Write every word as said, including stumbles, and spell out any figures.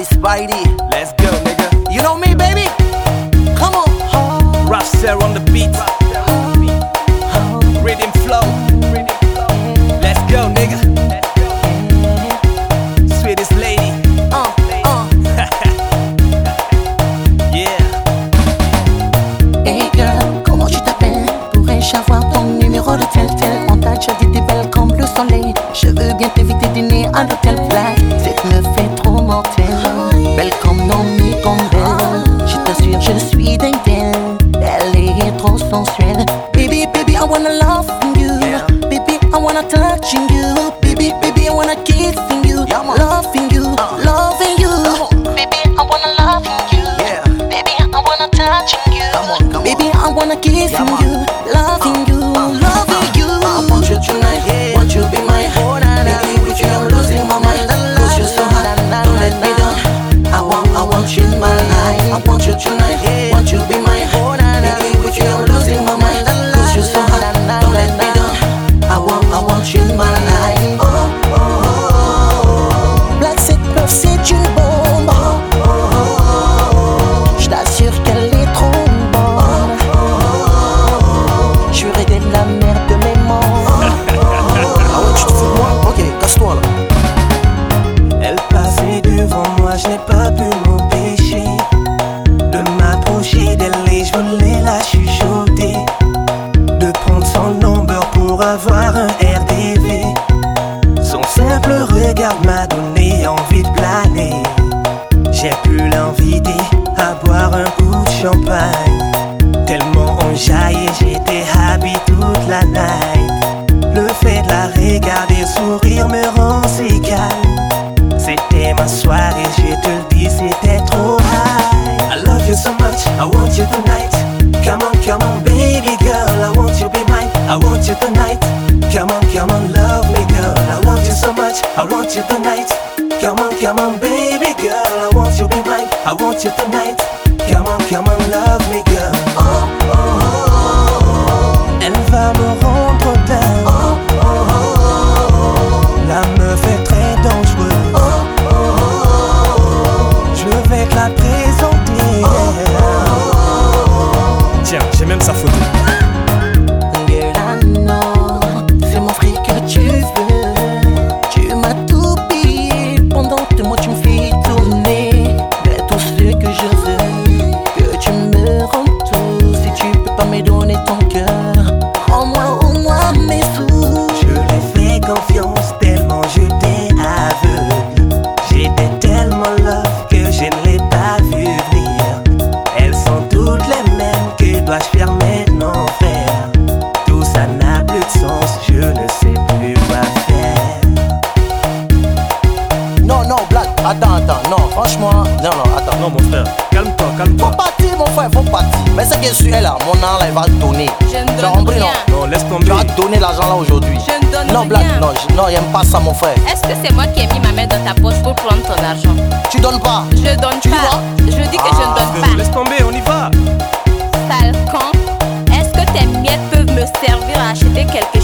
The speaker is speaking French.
Spidey. Let's go, nigga. You know me, baby. Come on. Rapster on the beat. Rhythm flow. Let's go, nigga. Sweetest lady. Uh, uh. Yeah. Hey girl, comment tu t'appelles? Pourrais-je avoir ton numéro de tel tel? On t'a déjà dit t'es belle comme le soleil. Je veux bien t'inviter dîner à l'hôtel Black. C'est me fait trop mortel. Belle comme Naomi Campbell. Je t'assure, je suis dingue d'elle. Elle est trop sensuelle. Baby, baby, I wanna love you. Baby, I wanna touch you. Baby, baby, I wanna kiss you. Loving you, loving you. Baby, I wanna love you. Baby, I wanna touch you. Baby, I wanna kiss you. Loving you, loving you. I want you tonight, want you be mine. Baby, with you I'm losing my mind. Cause you're so hot, don't let me down. I want, I want you in my life. I want you tonight, want you be mine. Baby, with you I'm losing my mind. Cause you're so hot, don't let me down. I want, I want you in my life. Oh, oh, oh, oh. Black cette meuf c'est une bombe. Oh, oh, oh, oh. Je t'assure qu'elle est trop bonne. J'aurais de la merde de mes mots. Ah ouais, tu te fous de moi? Ok, casse-toi là. Elle passait devant moi, je n'ai pas pu m'empêcher de m'approcher d'elle et je voulais la chuchoter, de prendre son number pour avoir un R D V. Son simple regard m'a donné envie de planer. J'ai pu l'inviter à boire un coup de champagne. Tellement on jaillait, j'étais happy toute la night. Le fait de la regarder sourire me rend si calme. C'était ma soirée, je te le dis, c'était trop high. I love you so much, I want you tonight. Come on, come on, baby girl, I want you be mine. I want you tonight. Come on, come on, love me girl, I want you so much, I want you tonight. Come on, come on, baby girl, I want you be mine. I want you tonight. Come on, come on, love me girl. Oh, oh, oh, oh. Elle va me rendre dingue. Oh, oh, oh, oh. La meuf est très dangereuse. Oh, oh, oh, oh. Je vais te la présenter. Oh, oh, oh. Tiens, j'ai même sa photo. Girl, I know, c'est mon fric que tu veux. Tu m'as tout pillé pendant deux mois, tu me fais tourner. Mais tout ce que je veux, que tu me rends tout. Si tu peux pas me donner ton cœur, rends-moi au moins mes sous. Je lui fais confiance tellement je t'ai aveugle. J'étais tellement love que je ne l'ai pas vu venir. Elles sont toutes les mêmes, que dois-je faire maintenant faire? Tout ça n'a plus de sens, je ne sais plus quoi faire. Non, non, Black, attends, attends, non, franchement, non, non, attends. Non mon frère, calme-toi, Faut calme-toi. partir, mon frère, faut partir. Mais c'est que celui là, mon an là, il va donner. Je ne Tu as donne compris, rien. non? Non, laisse Tu tomber. vas donner l'argent là aujourd'hui. Je ne donne Non, rien. Black, non, je- non, il aime pas ça, mon frère. Est-ce que c'est moi qui ai mis ma main dans ta poche pour prendre ton argent? Tu donnes pas. Je donne Tu y pas. vas? Je dis que je ne Ah, donne Frérot, pas. laisse tomber, on y va. Sale con. Est-ce que tes miettes peuvent me servir à acheter quelque